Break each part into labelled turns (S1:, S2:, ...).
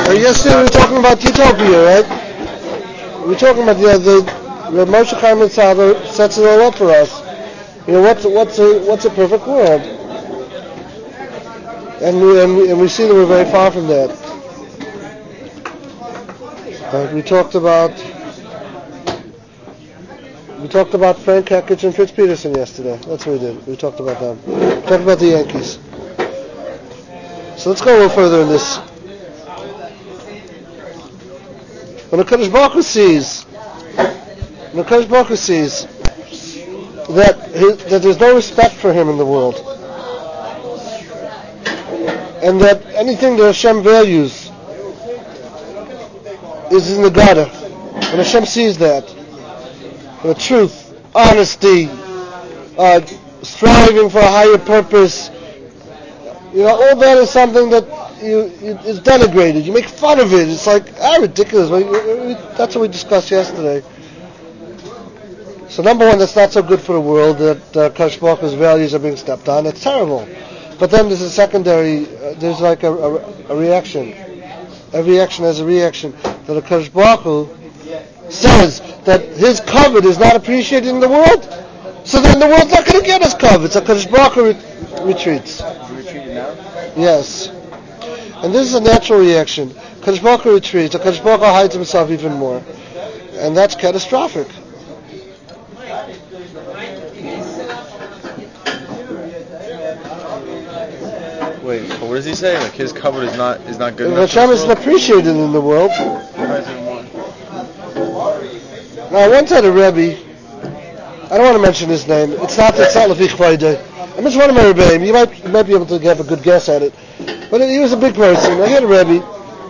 S1: Yesterday we were talking about utopia, right? We were talking about the Moshe Chaim Luzzatto sets it all up for us. What's a perfect world? And we see that we're very far from that. We talked about Frank Hekich and Fritz Peterson yesterday. That's what we did. We talked about them. We talked about the Yankees. So let's go a little further in this. When the Kadosh Baruch Hu sees that there's no respect for him in the world, and that anything that Hashem values is in the gutter, when Hashem sees that, the truth, honesty, striving for a higher purpose, all that is something that is denigrated. You make fun of it. It's like, ridiculous. That's what we discussed yesterday. So number one, that's not so good for the world that Kadosh Baruch Hu's values are being stepped on. It's terrible. But then there's a secondary, there's like a reaction. Every action has a reaction. That the Kadosh Baruch Hu says that his covet is not appreciated in the world, so then the world's not going to get his covet. So Kadosh Baruch Hu retreats.
S2: Retreated now?
S1: Yes. And this is a natural reaction. Kadosh Baruch Hu retreats. Kadosh Baruch Hu hides himself even more. And that's catastrophic.
S2: Wait, but what does he say? Like his covet is not good enough?
S1: Hashem isn't appreciated in the world. Now, I once had a Rebbe. I don't want to mention his name. It's not Lefich Friday. I mentioned one of my Rebbeim. You might be able to have a good guess at it. But he was a big person. I had a Rebbe.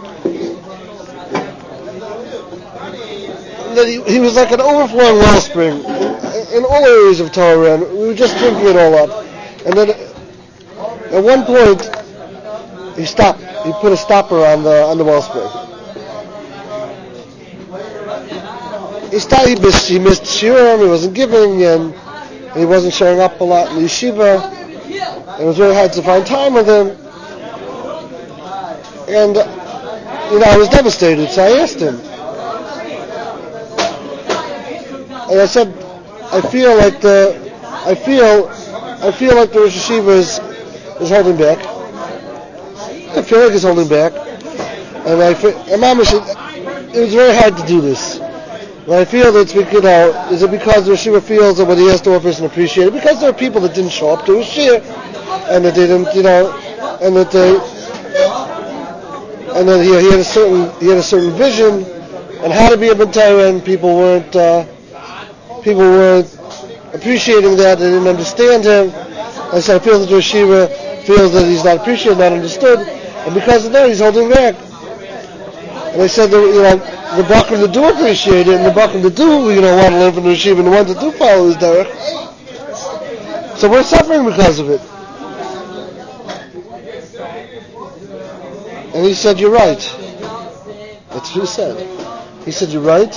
S1: He was like an overflowing wellspring in all areas of Torah, and we were just drinking it all up. And then at one point, he stopped. He put a stopper on the wellspring. He missed shiurim, he wasn't giving, and he wasn't showing up a lot in the yeshiva. It was very hard to find time with him. And, I was devastated, so I asked him. And I said, I feel like the Rosh Yeshiva is holding back. I feel like he's holding back. And Mama said, it was very hard to do this. And I feel that is it because the Yeshiva feels that what he has to offer isn't appreciated? Because there are people that didn't show up to his shir, and that they didn't, and that he had a certain vision on how to be a B'nai, and people weren't appreciating that. They didn't understand him. I said, I feel that the Yeshiva feels that he's not appreciated, not understood, and because of that, he's holding back. And I said that, the Bakim that do appreciate it, and the Bakim that do, want to learn from the Yeshiva, and the ones that do follow his derech. So we're suffering because of it. And he said, you're right. That's what he said. He said, you're right.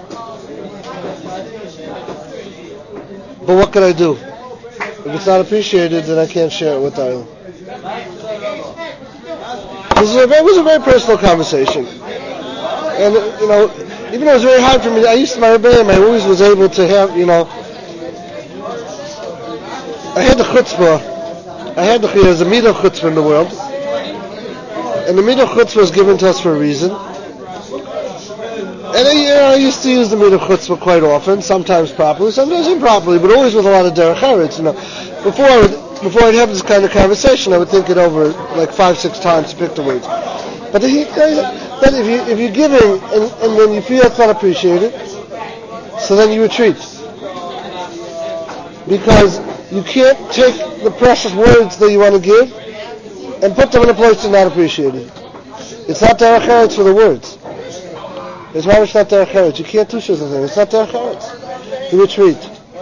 S1: But what can I do? If it's not appreciated, then I can't share it with Darla. It was a very personal conversation. And, even though it was very hard for me, I used to my Rebbeim, I always was able to have, I had the chutzpah. There's a midah of chutzpah in the world. And the midah of chutzpah was given to us for a reason. And I used to use the midah of chutzpah quite often, sometimes properly, sometimes improperly, but always with a lot of derech eretz. Before I'd have this kind of conversation, I would think it over like 5-6 times to pick the words. But if you're giving and then you feel it's not appreciated, so then you retreat. Because you can't take the precious words that you want to give and put them in a place that's not appreciated. It's not derech eretz for the words. It's not derech eretz. You can't do such a thing. It's not derech eretz. You retreat.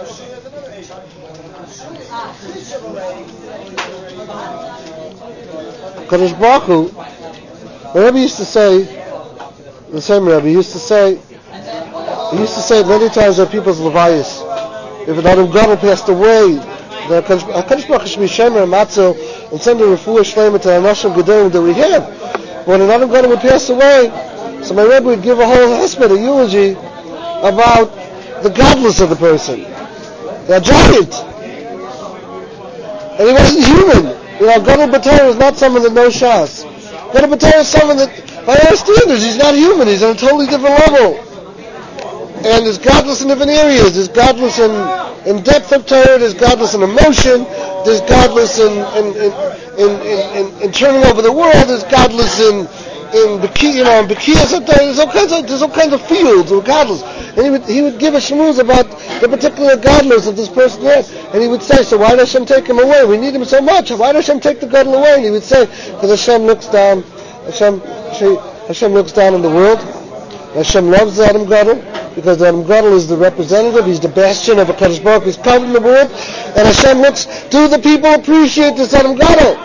S1: Kadosh Baruch Hu, the Rebbe used to say, the same Rebbe used to say many times that people's levayis, if an Adam Gadol passed away, the HaKadosh Baruch Hu should be shemer and matzil and send a refuah shleima to the Anashim Gedolim that we have. When an Adam Gadol would pass away, so my Rebbe would give a whole hesped, a eulogy, about the godless of the person. A giant. And he wasn't human. Gadol B'Torah is not someone that knows Shas. Gadol B'Torah is someone that, by our standards, he's not human. He's on a totally different level. And is godless in different areas. There's godless in depth of Torah. There's godless in emotion. There's godless in turning over the world. There's godless in Bekiyas. There's all kinds of fields of godless. And he would give a shmooze about the particular godless that this person had. And he would say, so why does Hashem take him away? We need him so much. Why does Hashem take the Gadol away? And he would say, because Hashem looks down. Hashem looks down in the world. Hashem loves the Adam Gadol, because the Adam Gadol is the representative. He's the bastion of HaKadosh Baruch Hu. He's covered in the world. And Hashem looks, do the people appreciate this Adam Gadol?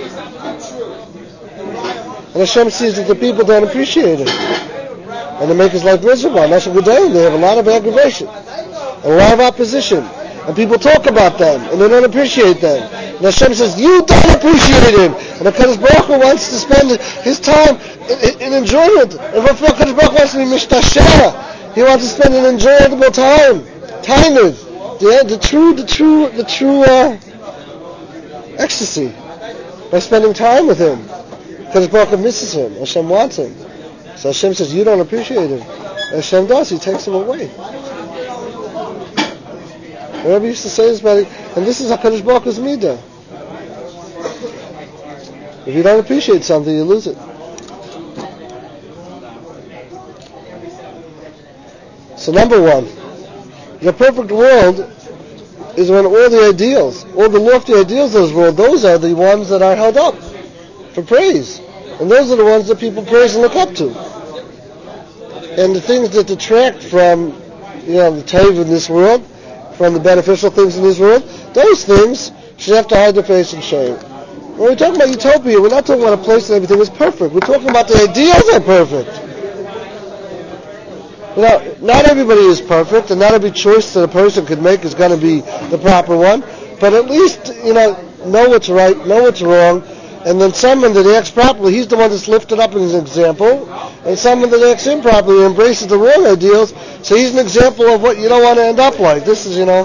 S1: And Hashem sees that the people don't appreciate it. And they make his life miserable. And they have a lot of aggravation, and a lot of opposition. And people talk about them, and they don't appreciate them. And Hashem says, you don't appreciate him. And HaKadosh Baruch Hu wants to spend his time in enjoyment. And HaKadosh Baruch Hu wants to be mishtasheh. He wants to spend an enjoyable time. The true ecstasy. By spending time with him. HaKadosh Baruch Hu misses him. Hashem wants him. So Hashem says, you don't appreciate him. And Hashem does. He takes him away. The Rebbe used to say this about it, and this is HaKadosh Baruch Hu's midah. If you don't appreciate something, you lose it. So number one, the perfect world is when all the ideals, all the lofty ideals of this world, those are the ones that are held up for praise. And those are the ones that people praise and look up to. And the things that detract from, the taiv in this world, from the beneficial things in this world, those things should have to hide their face in shame. When we're talking about utopia, we're not talking about a place that everything is perfect. We're talking about the ideals are perfect. Not everybody is perfect, and not every choice that a person could make is going to be the proper one. But at least, know what's right, know what's wrong, and then someone that acts properly, he's the one that's lifted up as an example, and someone that acts improperly embraces the wrong ideals, so he's an example of what you don't want to end up like. This is,
S3: When you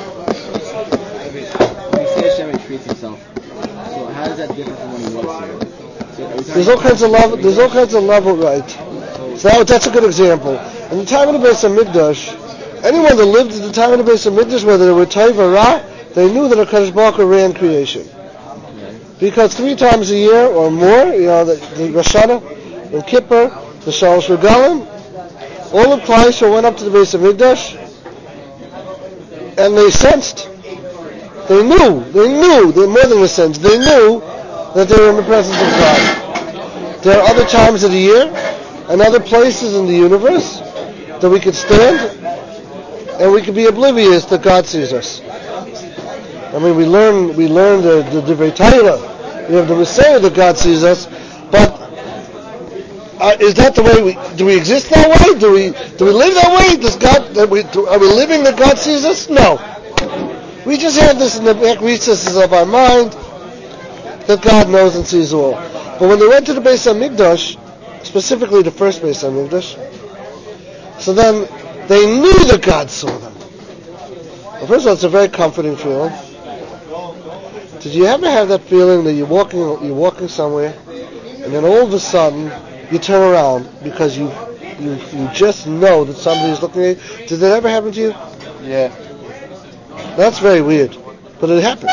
S3: say Hashem retreats himself, so how does that differ from when he was here?
S1: There's all kinds of level, right. So that's a good example. In the time of the Beis HaMikdash, anyone that lived at the time of the Beis HaMikdash, whether they were Tov or Ra, they knew that HaKadosh Baruch Hu ran creation. Because 3 times a year or more, the Rosh Hashanah, and Kippur, the Shalosh Regalim, all of Klal Yisrael went up to the Beis HaMikdash, and they sensed, they knew, more than a sense, they knew that they were in the presence of God. There are other times of the year, and other places in the universe, that we could stand, and we could be oblivious that God sees us. I mean, we learn the Divrei Torah. We have the Messiah that God sees us, but is that the way do we exist that way? Do we live that way? Are we living that God sees us? No. We just have this in the back recesses of our mind that God knows and sees all. But when they went to the Beis HaMikdash, specifically the first Beis HaMikdash, so then they knew that God saw them. Well, first of all, it's a very comforting feeling. Did you ever have that feeling that you're walking somewhere, and then all of a sudden you turn around because you just know that somebody is looking at you? Did that ever happen to you?
S2: Yeah.
S1: That's very weird, but it happens.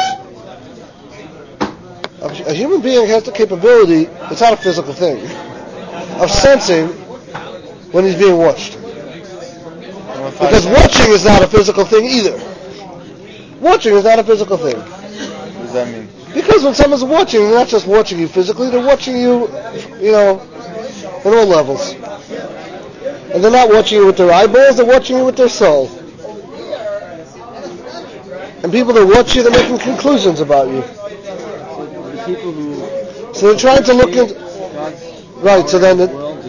S1: A human being has the capability, it's not a physical thing, of sensing when he's being watched. Because watching is not a physical thing either. Watching is not a physical thing.
S2: What does that mean?
S1: Because when someone's watching, they're not just watching you physically, they're watching you, in all levels. And they're not watching you with their eyeballs, they're watching you with their soul. And people that watch you, they're making conclusions about you. So they're trying to look into... Right, so then...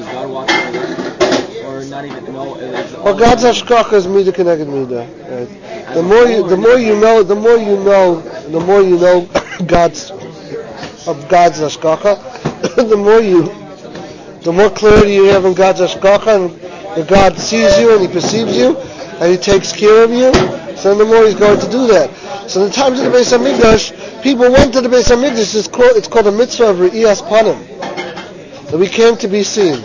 S1: Well, God's hashgacha is midah keneged midah. Right? The more you know God's hashgacha, the more you the more clarity you have in God's hashgacha, and that God sees you and He perceives you, and He takes care of you, so the more He's going to do that. So in the times of the Beis HaMikdash, people went to the Beis HaMikdash. It's called a mitzvah of Re'iyas Panim, that we came to be seen.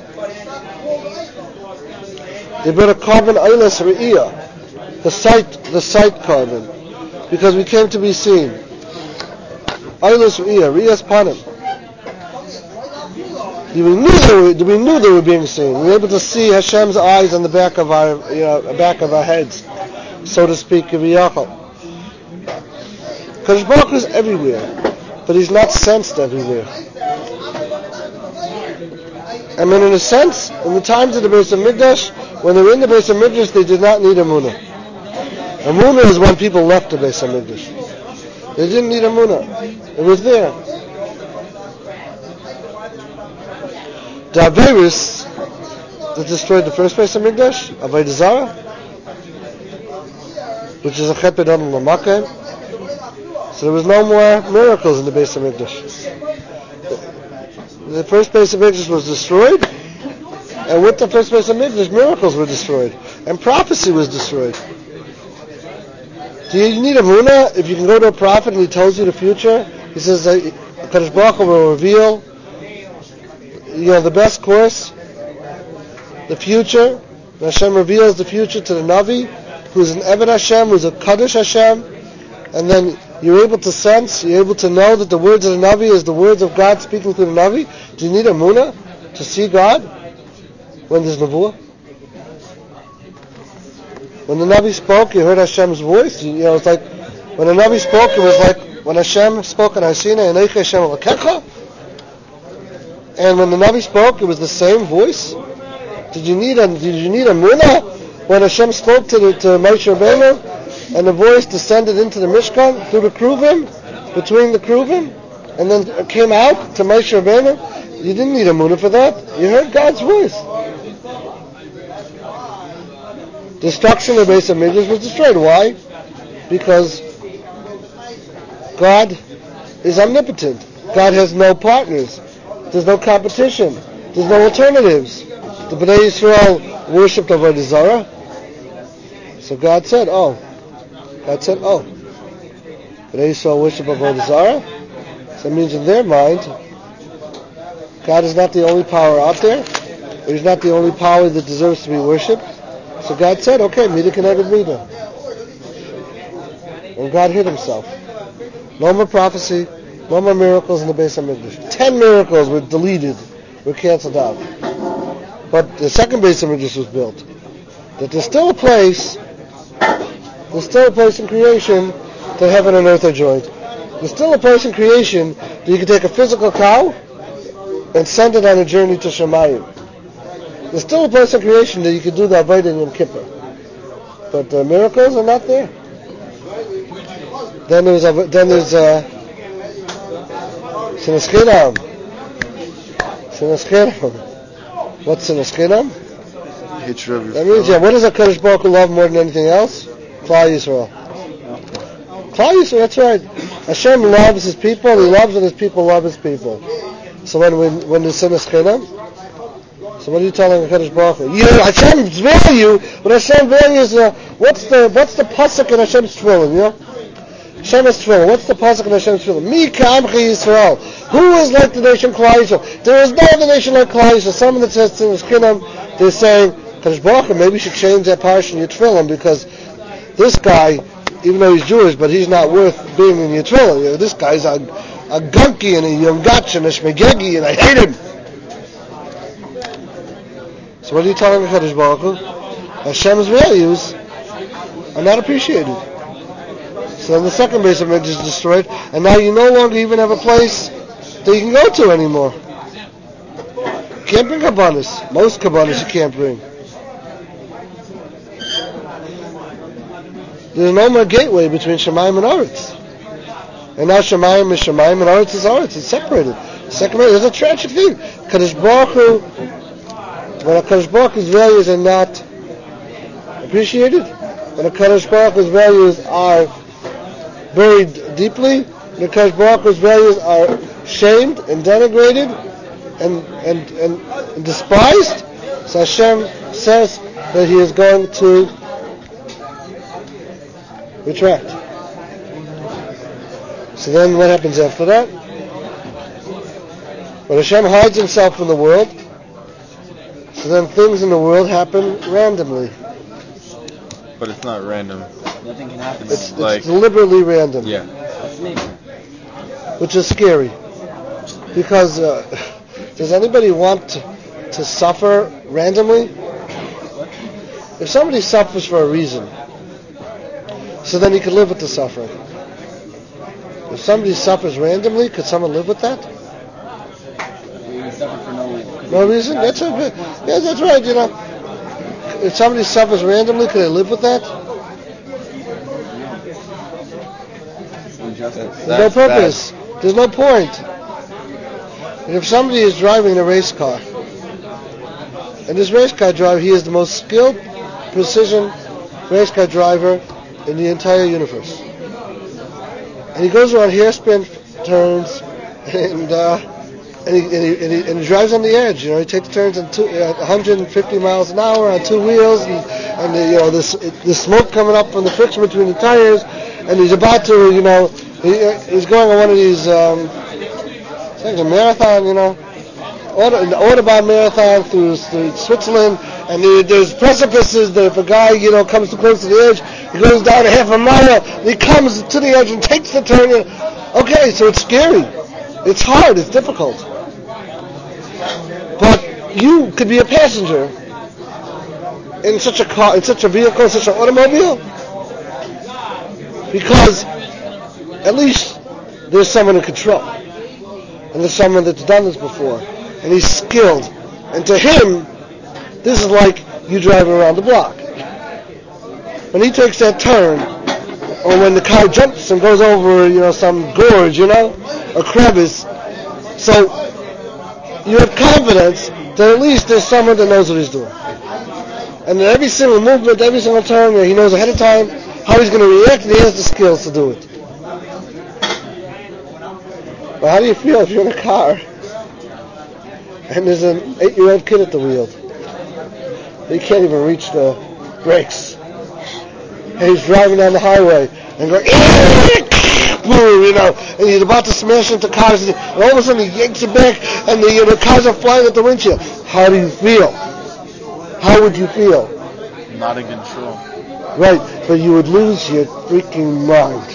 S1: They brought a carbon eilas Re'iyah, the sight carbon, because we came to be seen. Eilas Re'iyas Panim. We knew they were being seen. We were able to see Hashem's eyes on the back of our heads, so to speak, Yachal. Kadosh Baruch Hu is everywhere, but He's not sensed everywhere. I mean, in a sense, in the times of the Beis HaMikdash, when they were in the Beis HaMikdash, they did not need Emunah. Emunah is when people left the Beis HaMikdash. They didn't need Emunah. It was there. The Averis that destroyed the first Beis HaMikdash, Avodah Zarah, which is a Cheped Adam L'Makom, so there was no more miracles in the Beis HaMikdash. The first Beis HaMikdash was destroyed, and with the first Beis HaMikdash, miracles were destroyed, and prophecy was destroyed. Do you need a Emunah? If you can go to a prophet and he tells you the future, he says that Kadosh Baruch Hu will reveal, the best course, the future. Hashem reveals the future to the Navi, who's an Eved Hashem, who's a Kaddish Hashem, and then you're able to sense, you're able to know that the words of the Navi is the words of God speaking through the Navi. Do you need a Emunah to see God when there's Nevuah? When the Navi spoke, you heard Hashem's voice. It's like when the Navi spoke, it was like when Hashem spoke in Hasina, Eneich Hashem Elokecha. And when the Navi spoke, it was the same voice. Did you need a Emunah when Hashem spoke to Moshe Rabbeinu, and the voice descended into the Mishkan through the Kruvim, between the Kruvim, and then it came out to Moshe Rabbeinu? You didn't need a Emunah for that. You heard God's voice. Destruction of the Beis HaMikdash was destroyed. Why? Because God is omnipotent. God has no partners. There's no competition. There's no alternatives. The Bnei Yisrael worshipped Avodah Zarah. So God said, Bnei Yisrael worship Avodah Zarah. So it means in their mind, God is not the only power out there. He's not the only power that deserves to be worshipped. So God said, okay, Mida Keneged Mida. And God hid Himself. No more prophecy, no more miracles in the Beis HaMikdash. 10 miracles were deleted, were canceled out. But the second Beis HaMikdash was built. That there's still a place in creation that heaven and earth are joined. There's still a place in creation that you can take a physical cow and send it on a journey to Shemayim. There's still a place in creation that you can do the Avodah in Yom Kippur. But the miracles are not there. Then there's Sinas Chinam. What's Sinas Chinam?
S2: Hatred of your
S1: That means, what does HaKadosh Baruch Hu love more than anything else? Klal Yisrael. Klal Yisrael, that's right. Hashem loves His people, He loves when His people love His people. So when there's Sinas Chinam, so what are you telling HaKadosh Baruch Hu? Hashem's value, but Hashem value is, what's the pasuk in Hashem's tefillin, Hashem is tefillin. What's the pasuk in Hashem's tefillin? Mi ka'amchi Yisrael. Who is like the nation Klal Yisrael? There is no other nation like Klal Yisrael. Someone that says to the Shkinam, they're saying, HaKadosh Baruch Hu, maybe you should change that parsha in your tefillin, because this guy, even though he's Jewish, but he's not worth being in your tefillin. This guy's a gunky and a yongach and a shmegegi, and I hate him. So what are you telling HaKadosh Baruch Hu? Hashem's values are not appreciated. So then the second Beis HaMikdash is destroyed, and now you no longer even have a place that you can go to anymore. You can't bring kabbanis. Most kabbanis you can't bring. There's no more gateway between Shemayim and Aretz. And now Shemayim is Shemayim and Aretz is Aretz. It's separated. There's a tragic thing. Kadosh Baruch Hu, when HaKadosh Baruch Hu's values are not appreciated, when HaKadosh Baruch Hu's values are buried deeply, when HaKadosh Baruch Hu's values are shamed and denigrated, and despised, so Hashem says that He is going to retract. So then what happens after that? When Hashem hides Himself from the world, so then things in the world happen randomly.
S2: But it's not random.
S3: Nothing can happen.
S1: It's deliberately random.
S2: Yeah.
S3: That's nature.
S1: Which is scary. Because does anybody want to suffer randomly? If somebody suffers for a reason, so then he could live with the suffering. If somebody suffers randomly, could someone live with that?
S3: You suffer for
S1: no reason? That's right, you know. If somebody suffers randomly, could they live with that? There's no purpose. There's no point. And if somebody is driving a race car, and this race car driver, he is the most skilled, precision race car driver in the entire universe. And he goes around hairspin turns, and he drives on the edge. You know, he takes turns at 150 miles an hour on two wheels, and the smoke coming up from the friction between the tires, and he's about to, you know, he's going on one of these, it's like a marathon, you know, the Autobahn marathon through Switzerland, and there's precipices that if a guy, you know, comes too close to the edge, he goes down a half a mile, and he comes to the edge and takes the turn. Okay, so it's scary. It's hard. It's difficult. But you could be a passenger in such a car, in such a vehicle, such an automobile, because at least there's someone in control, and there's someone that's done this before, and he's skilled. And to him, this is like you driving around the block. When he takes that turn, or when the car jumps and goes over, you know, some gorge, you know, a crevice, so you have confidence that at least there's someone that knows what he's doing. And in every single movement, every single turn, he knows ahead of time how he's going to react, and he has the skills to do it. But how do you feel if you're in a car and there's an 8-year-old kid at the wheel? He can't even reach the brakes. And he's driving down the highway and going, boom, you know, and he's about to smash into cars, and all of a sudden he yanks it back, and the cars are flying at the windshield. How do you feel? How would you feel?
S2: Not in control.
S1: Right, but you would lose your freaking mind.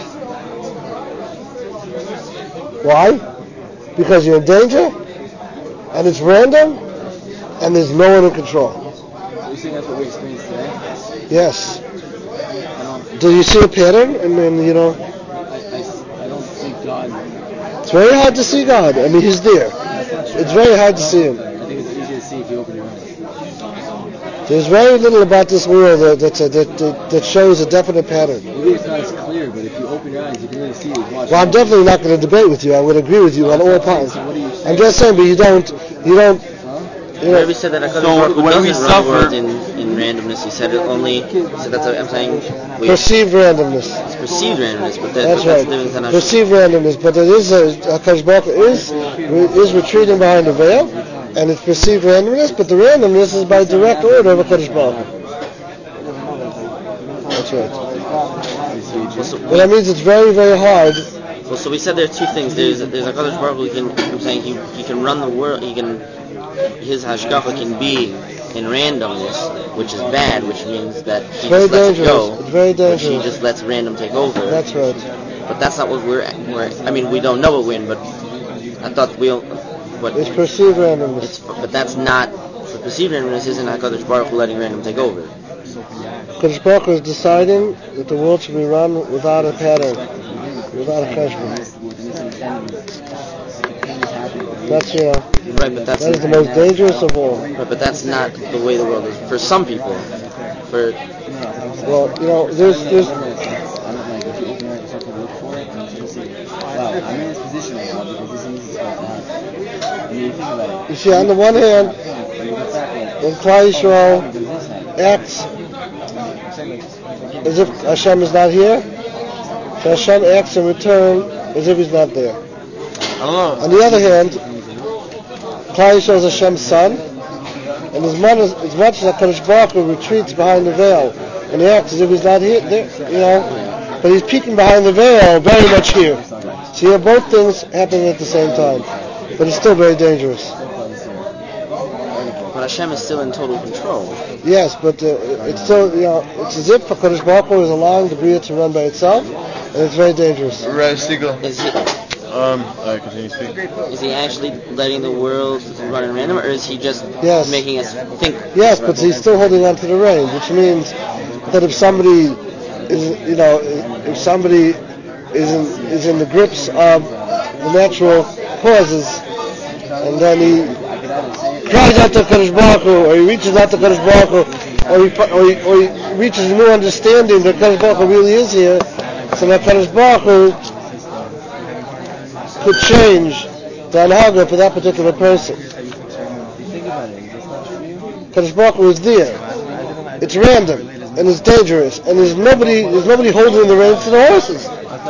S1: Why? Because you're in danger, and it's random, and there's no one in control.
S3: So you think that's what we experience today?
S1: Yes. Do you see a pattern? And then, you know,
S3: I don't see God.
S1: It's very hard to see God. I mean, He's there. It's very hard to see Him.
S3: I think it's easier to see if you open your eyes.
S1: There's very little about this world that shows a definite pattern.
S3: Maybe it's not as clear, but if you open your eyes, you can really see it.
S1: Well, I'm definitely not going to debate with you. I would agree with you on all points. I'm just saying, but you don't.
S4: Rabbi said that HaKadosh Baruch Hu doesn't run the world in randomness. He said it only. So that's what I'm saying.
S1: Perceived randomness.
S4: It's perceived randomness, but
S1: that's
S4: right.
S1: Perceived randomness, but it is HaKadosh Baruch Hu is retreating behind the veil, and it's perceived randomness. But the randomness is by direct order of HaKadosh Baruch Hu. That's right. But that means it's very, very hard.
S4: Well, so we said there are two things. There's HaKadosh Baruch Hu. I'm saying he can run the world. His hashgacha can be in randomness, which is bad, which means that he just lets it go.
S1: It's very dangerous.
S4: He just lets random take over.
S1: That's right.
S4: But that's not what we're. I mean, we don't know what we're in, but I thought
S1: it's perceived randomness.
S4: But that's not. The perceived randomness isn't HaKadosh Baruch Hu letting random take over.
S1: HaKadosh Baruch Hu is deciding that the world should be run without a pattern, without a cheshbon. That's, you know,
S4: right, but that
S1: is the most dangerous of all.
S4: Right, but that's not the way the world is for some people.
S1: Well, you know, there's.
S3: I don't like if you open your eyes and look for it, and you say, "Wow, I'm in this position right now because this is supposed to happen." I mean, you think about it.
S1: You see, on the one hand, when Klal Yisrael acts as if Hashem is not here, so Hashem acts in return as if He's not there.
S2: I don't know.
S1: On the other hand, Klal Yisrael is Hashem's son, and as much as HaKadosh Baruch Hu retreats behind the veil, and he acts as if he's not here, but he's peeking behind the veil, very much here. So you have both things happening at the same time, but it's still very dangerous.
S4: But Hashem is still in total control.
S1: Yes, but it's still, it's as if HaKadosh Baruch Hu is allowing the Bria to run by itself, and it's very dangerous.
S2: Right, Stiegel.
S4: Continue speaking. Is he actually letting the world run in random, or is he just making us think?
S1: Yes, but he's still holding on to the reins, which means that if somebody is in the grips of the natural causes, and then he cries out to HaKadosh Baruch Hu, or he reaches out to HaKadosh Baruch Hu, or he reaches a new understanding that HaKadosh Baruch Hu really is here, so that HaKadosh Baruch Hu could change the anhaga for that particular person. HaKadosh Baruch Hu is there. It's random, and it's dangerous, and there's nobody holding the reins to the horses.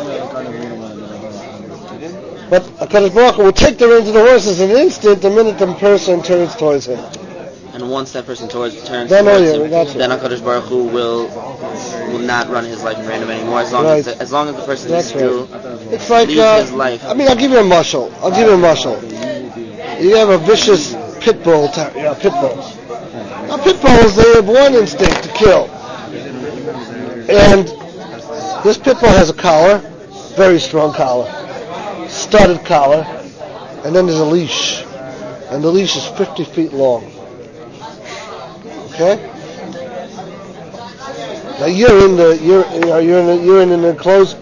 S1: But HaKadosh Baruch Hu will take the reins of the horses in an instant the minute the person turns towards him.
S4: And once that person turns towards him, then HaKadosh Baruch Hu will not run his life in random anymore, as long as the person is still
S1: it's like,
S4: leads his life.
S1: I'll give you a mashal. You have a vicious pit bull. Now, pit bulls, they have one instinct to kill. And this pit bull has a collar, very strong collar, studded collar, and then there's a leash. And the leash is 50 feet long. Okay? Now you're in an enclosed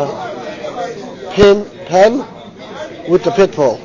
S1: pen with the pit bull,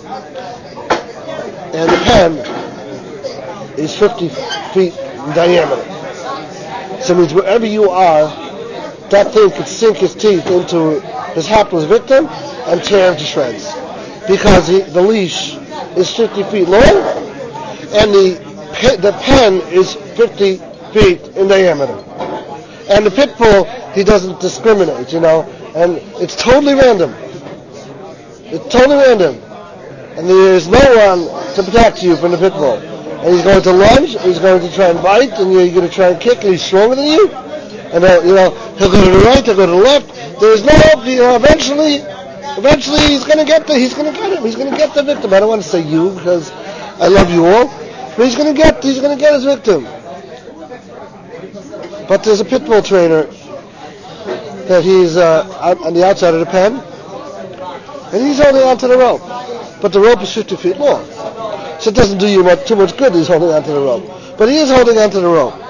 S1: and the pen is 50 feet in diameter. So it means wherever you are, that thing could sink his teeth into his hapless victim and tear him to shreds, because the leash is 50 feet long and the pen is 50 feet in diameter. And the pit bull, he doesn't discriminate, and it's totally random. It's totally random. And there's no one to protect you from the pit bull. And he's going to lunge, he's going to try and bite, and you're going to try and kick, and he's stronger than you. And, he'll go to the right, he'll go to the left. There's no hope, eventually he's going to get him. He's going to get the victim. I don't want to say you, because I love you all. But he's going to get his victim. But there's a pit bull trainer that he's on the outside of the pen, and he's holding onto the rope. But the rope is 50 feet long, so it doesn't do you too much good. He's holding onto the rope, but he is holding onto the rope.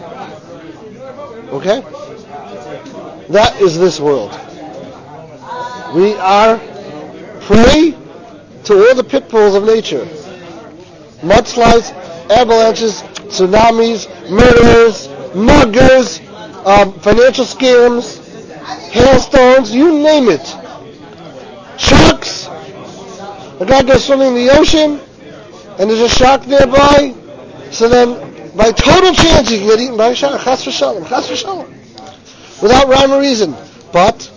S1: Okay, that is this world. We are prey to all the pit bulls of nature: mudslides, avalanches, tsunamis, murderers, muggers, financial scams, hailstones, you name it. Sharks. A guy goes swimming in the ocean, and there's a shark nearby, so then by total chance he can get eaten by a shark. Chas v'shalom, without rhyme or reason. But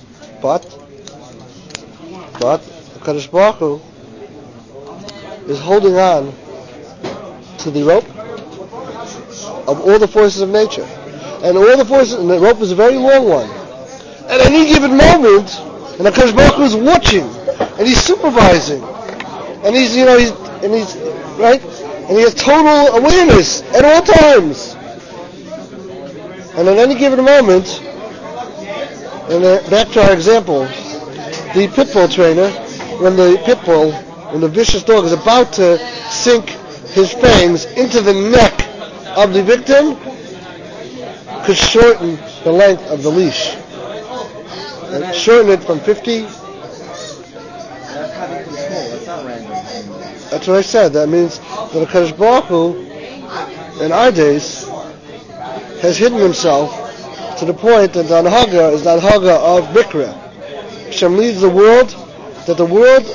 S1: HaKadosh Baruch Hu is holding on to the rope of all the forces of nature. And all the forces, and the rope is a very long one. At any given moment, and HaKadosh Baruch Hu is watching, and he's supervising, and he's right, and he has total awareness at all times. And at any given moment, and back to our example, the pit bull trainer, when the vicious dog is about to sink his fangs into the neck of the victim, could shorten the length of the leash. And shorten it from 50. That's what I said. That means that HaKadosh Baruch Hu, in our days, has hidden himself to the point that the anhaga is the anhaga of Mikra. Hashem leads the world, that the world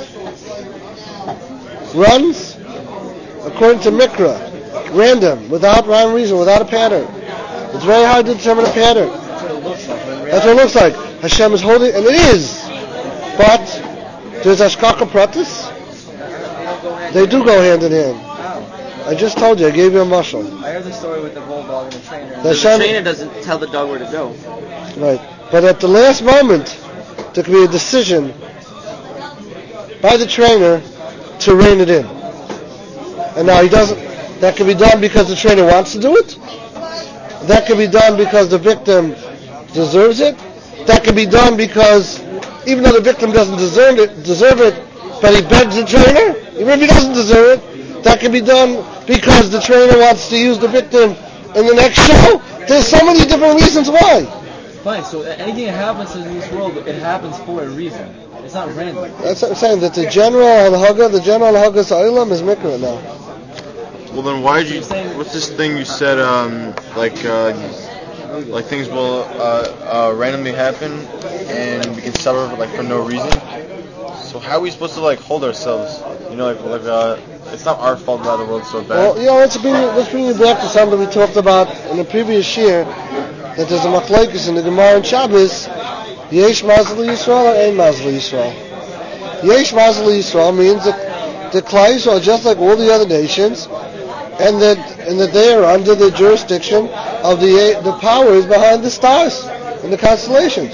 S1: runs according to Mikra, random, without rhyme or reason, without a pattern. It's very hard to determine a pattern. That's what it looks like. Hashem is holding, and it is. But there's Ashkaka Pratis, They do go hand in hand.
S3: How?
S1: I just told you. I gave you a mushroom.
S3: I heard the story with the bulldog and the trainer.
S1: The
S4: The trainer doesn't tell the dog where to go.
S1: Right. But at the last moment, there could be a decision by the trainer to rein it in. And now he doesn't. That can be done because the trainer wants to do it. That can be done because the victim deserves it. That can be done because even though the victim doesn't deserve it, but he begs the trainer, even if he doesn't deserve it, that can be done because the trainer wants to use the victim in the next show. There's so many different reasons why.
S3: Fine, so anything that happens in this world, it happens for a reason. It's not random.
S1: That's what I'm saying, that the general halachas ha'olam is mikra now.
S2: Well, then why did you? What's this thing you said? Like things will randomly happen, and we can suffer like for no reason. So how are we supposed to like hold ourselves? You know, it's not our fault that the world's so bad.
S1: Well, let's bring you back to something we talked about in the previous year. That there's a machlokes in the Gemara and Shabbos. Yesh Mazel Yisrael or Ein Mazel Yisrael. Yesh Mazel Yisrael means that the Klal Yisrael are just like all the other nations, and that they are under the jurisdiction of the powers behind the stars and the constellations.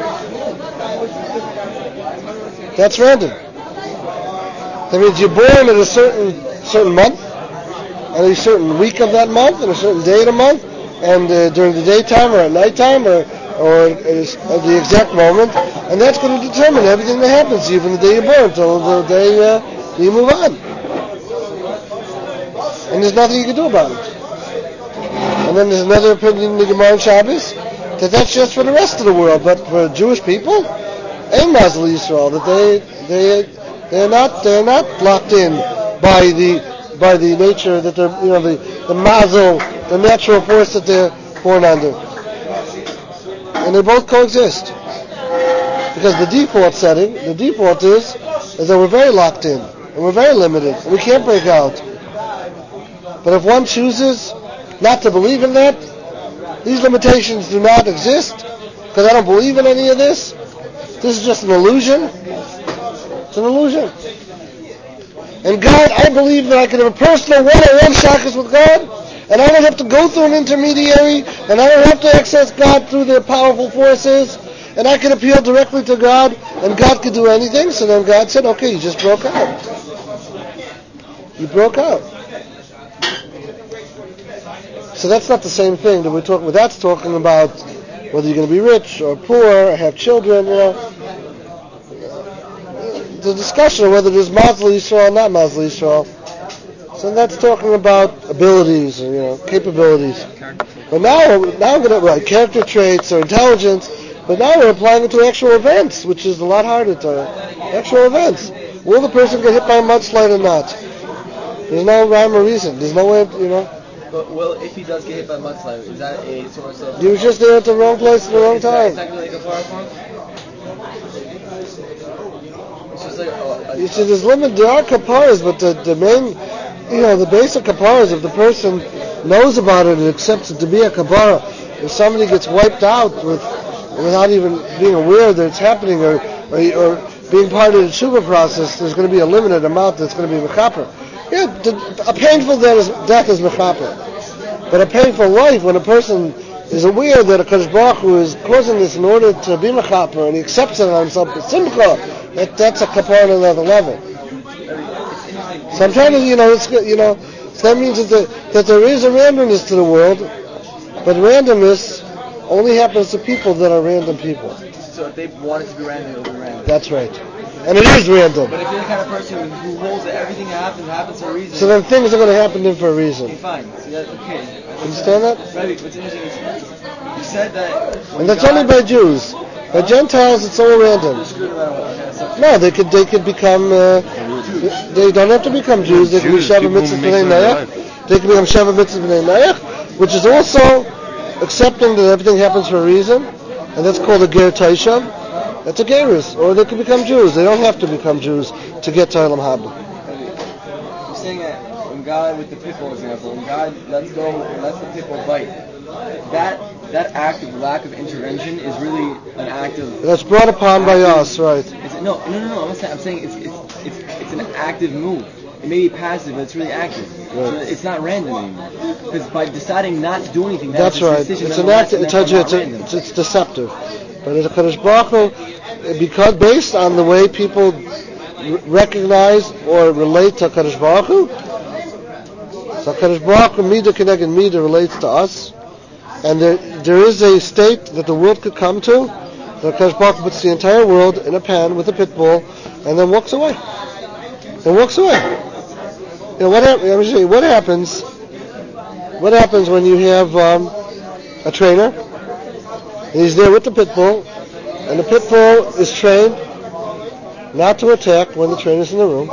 S1: That's random. That means you're born at a certain month, and a certain week of that month, and a certain day of the month, and during the daytime or at nighttime or at the exact moment, and that's going to determine everything that happens to you from the day you're born until the day you move on. And there's nothing you can do about it. And then there's another opinion in the Gemara and Shabbos that that's just for the rest of the world, but for Jewish people, Ein Mazel Yisrael, that they're not locked in by the nature that they're the mazel, the natural force that they're born under. And they both coexist. Because the default setting, the default is that we're very locked in, and we're very limited, and we can't break out. But if one chooses not to believe in that, these limitations do not exist, because I don't believe in any of this. This is just an illusion. It's an illusion. And God, I believe that I can have a personal one-on-one shakos with God, and I don't have to go through an intermediary, and I don't have to access God through their powerful forces, and I can appeal directly to God, and God can do anything. So then God said, okay, you just broke out. You broke out. So that's not the same thing that we're talking about. That's talking about whether you're going to be rich or poor, or have children, The discussion of whether there's Mazel Yisrael or not Mazel Yisrael. So that's talking about abilities or capabilities. But now we're going to write character traits or intelligence. But now we're applying it to actual events, which is a lot harder to actual events. Will the person get hit by a mudslide or not? There's no rhyme or reason. There's no way,
S3: But if he does get hit by a mudslide, is that a source of?
S1: He was just there at the wrong place at the wrong time.
S3: Is that like a far form? It's just like
S1: You see, there's limit. There are kaparas, but the main, the basic kaparas, if the person knows about it and accepts it to be a kapara, if somebody gets wiped out without even being aware that it's happening or being part of the tshuva process, there's going to be a limited amount that's going to be mechaper. Yeah, a painful death is mechaper, but a painful life, when a person is aware that a Kadosh Baruch Hu is causing this in order to be mechaper, and he accepts it on himself with simcha, that's a kapara on another level. So I'm trying to, so that means that there is a randomness to the world, but randomness only happens to people that are random people.
S3: So if they want it to be random, it'll be random.
S1: That's right. And it is random.
S3: But if you're the kind of person who holds that everything that happens for a reason.
S1: So then things are going to happen to him for a reason.
S3: Okay, fine. So that's okay.
S1: Understand that?
S3: Rabbi, what's interesting is you said that.
S1: And that's only by Jews. By Gentiles, it's all random. No, they could become. They don't have to become Jews. They can be Sheva Mitzvah B'nai Noach. They can become Sheva Mitzvah B'nai Noach, which is also accepting that everything happens for a reason, and that's called a Ger Taishav. That's a Gerus. Or they can become Jews. They don't have to become Jews to get to Olam Haba.
S3: You're saying that when God, with the pitbull example, when God lets the pitbull bite, that act of lack of intervention is really an act of.
S1: That's brought upon by us, right?
S3: No. I'm saying it's an active move. it may be passive, but it's really active.
S1: Right.
S3: So it's not random anymore. Because by deciding not to do anything,
S1: That's right. It's an act. It's deceptive. But as a Kadosh Baruch Hu, because based on the way people recognize or relate to Kadosh Baruch Hu, so Kadosh Baruch Hu Midah Keneged Midah relates to us, and there is a state that the world could come to. That Kadosh Baruch Hu puts the entire world in a pan with a pit bull, and then walks away. And walks away. You know what? Let me show you what happens. What happens when you have a trainer? And he's there with the pit bull, and the pit bull is trained not to attack when the trainer's in the room.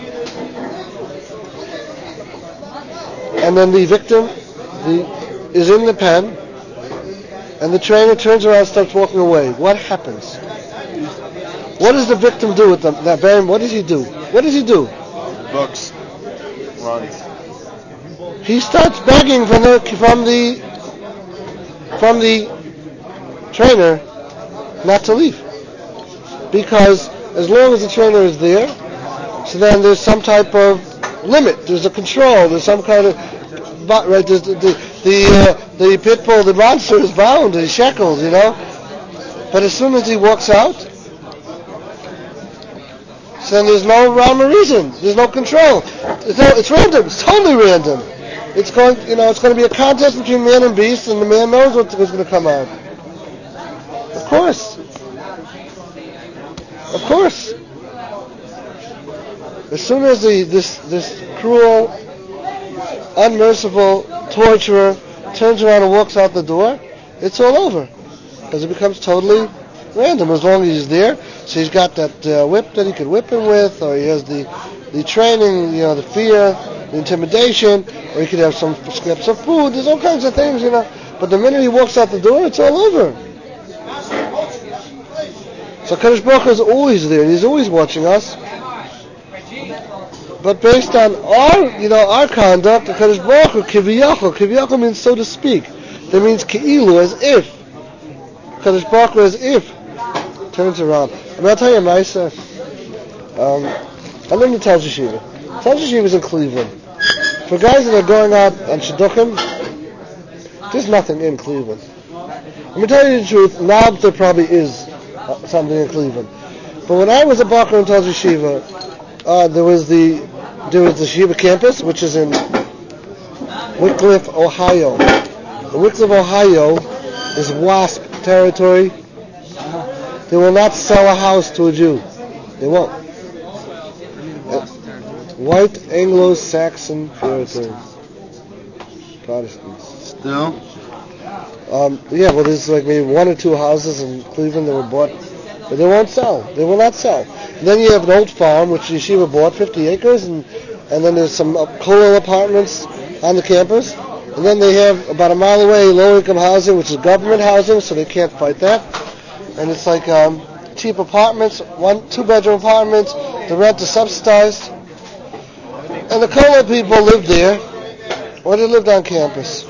S1: And then the victim is in the pen, and the trainer turns around and starts walking away. What happens? What does the victim do with that bear? What does he do? What does he do?
S2: Books. Runs.
S1: He starts begging from the trainer not to leave, because as long as the trainer is there, so then there's some type of limit. There's a control. There's some kind of right. There's the pit bull, the monster is bound. He's shackled, you know. But as soon as he walks out, so then there's no rhyme or reason. There's no control. It's random. It's totally random. It's going to be a contest between man and beast, and the man knows what's going to come out. Of course. As soon as this cruel, unmerciful torturer turns around and walks out the door, it's all over, because it becomes totally random. As long as he's there, so he's got that whip that he could whip him with, or he has the training, the fear, the intimidation, or he could have some scraps of food. There's all kinds of things, But the minute he walks out the door, it's all over. So Kadosh Baruch Hu is always there, and he's always watching us. But based on our conduct, the Kadosh Baruch Hu, kiviyachol means so to speak. That means ki'ilu, as if. Kadosh Baruch Hu, as if, turns around. I'll tell you a Maisa. I learned the Tel Yeshiva. Tel Yeshiva is in Cleveland. For guys that are going out on Shidduchim, there's nothing in Cleveland. Let me tell you the truth, now there probably is something in Cleveland. But when I was a Bacher in Tel Yeshiva, there was the Yeshiva campus, which is in Wickliffe, Ohio. And Wickliffe, Ohio is WASP territory. They will not sell a house to a Jew. They won't. White Anglo-Saxon territory. Protestants.
S2: Still?
S1: There's like maybe one or two houses in Cleveland that were bought, but they won't sell. They will not sell. And then you have an old farm, which Yeshiva bought, 50 acres, and then there's some Kollel apartments on the campus. And then they have, about a mile away, low-income housing, which is government housing, so they can't fight that. And it's like cheap apartments, 2-bedroom apartments, the rent is subsidized. And the Kollel people live there, or they lived on campus.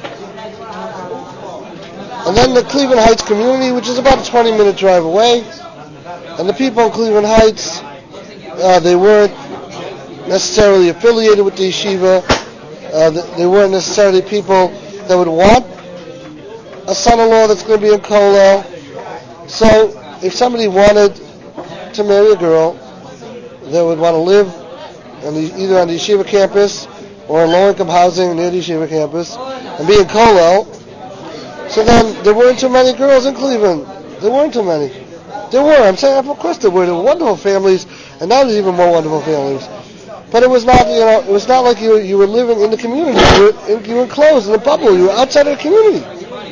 S1: And then the Cleveland Heights community, which is about a 20-minute drive away. And the people in Cleveland Heights, they weren't necessarily affiliated with the yeshiva. They weren't necessarily people that would want a son-in-law that's going to be in Kollel. So if somebody wanted to marry a girl that would want to live either on the yeshiva campus or in low-income housing near the yeshiva campus and be in Kollel, so then there weren't too many girls in Cleveland. There weren't too many. There were. I'm saying, of course there were. There were wonderful families, and now there's even more wonderful families. But it was not, it was not like you were living in the community. You were enclosed in a bubble. You were outside of the community.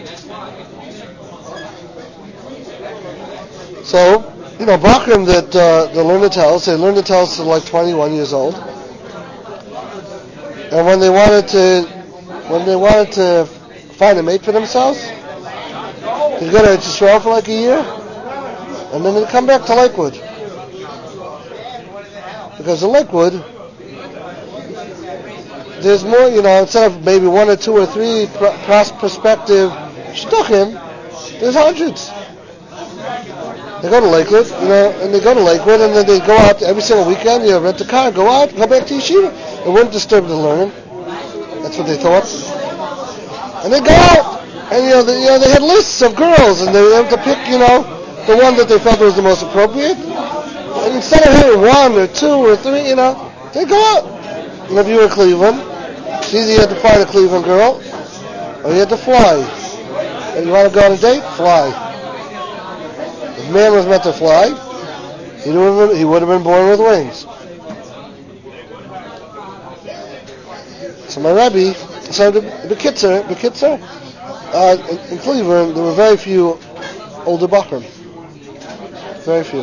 S1: So, Bachrim that they learn to tell till like 21 years old. And when they wanted to find a mate for themselves, they'd go to Yisrael for like a year, and then they'd come back to Lakewood. Because in Lakewood, there's more, instead of maybe 1 or 2 or 3 prospective shtuchim, there's hundreds. They go to Lakewood, and they go to Lakewood, and then they go out every single weekend. Rent a car, go out, go back to yeshiva. It wouldn't disturb the learning. That's what they thought. And they go out, and they had lists of girls, and they would have to pick, the one that they felt was the most appropriate. And instead of having one or two or three, they go out. And if you were in Cleveland, it's easy. You had to find a Cleveland girl, or you had to fly. And you want to go on a date? Fly. If a man was meant to fly, he would have been born with wings. So my Rebbe, the Kitzer, in Cleveland, there were very few older Bachrim. Very few.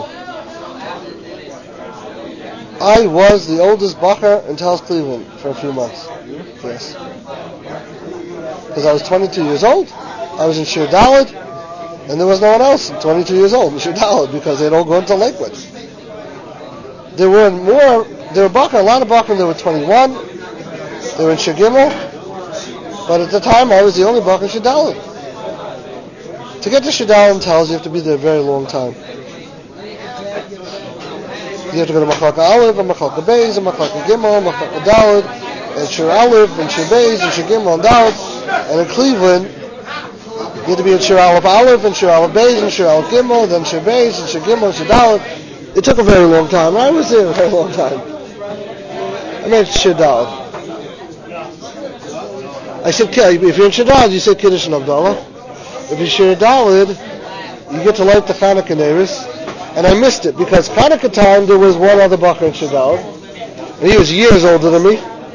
S1: I was the oldest Bacher in Telus Cleveland for a few months. Yes. Because I was 22 years old. I was in Shir Daled, and there was no one else 22 years old in Shir Daled because they'd all gone to Lakewood. There were a lot of Bachrim that were 21. They were in Shir Gimel. But at the time, I was the only Bach in Shir Daled. To get to Shir Daled in Telus, you have to be there a very long time. You have to go to Machlaka Aleph, and Machlaka Beis, and Machlaka Gimel, and Machlaka Daled, and Shir Aleph, and Shir Beis, and Shir Gimel, and Daled. And in Cleveland, you had to be in Shir Aleph and Shir Aleph Beis, and Shir Aleph Gimel, then Shir Beis, and Shir Gimel, and Shir Daled. It took a very long time. I was there a very long time. I made Shir Daled. I said, if you're in Shir Daled, you say Kiddush and Havdalah. If you're Shir Daled, you get to light the Chanukah Neiros. And I missed it because Hanukkah time there was one other Bacher in Shir Daled, and he was years older than me.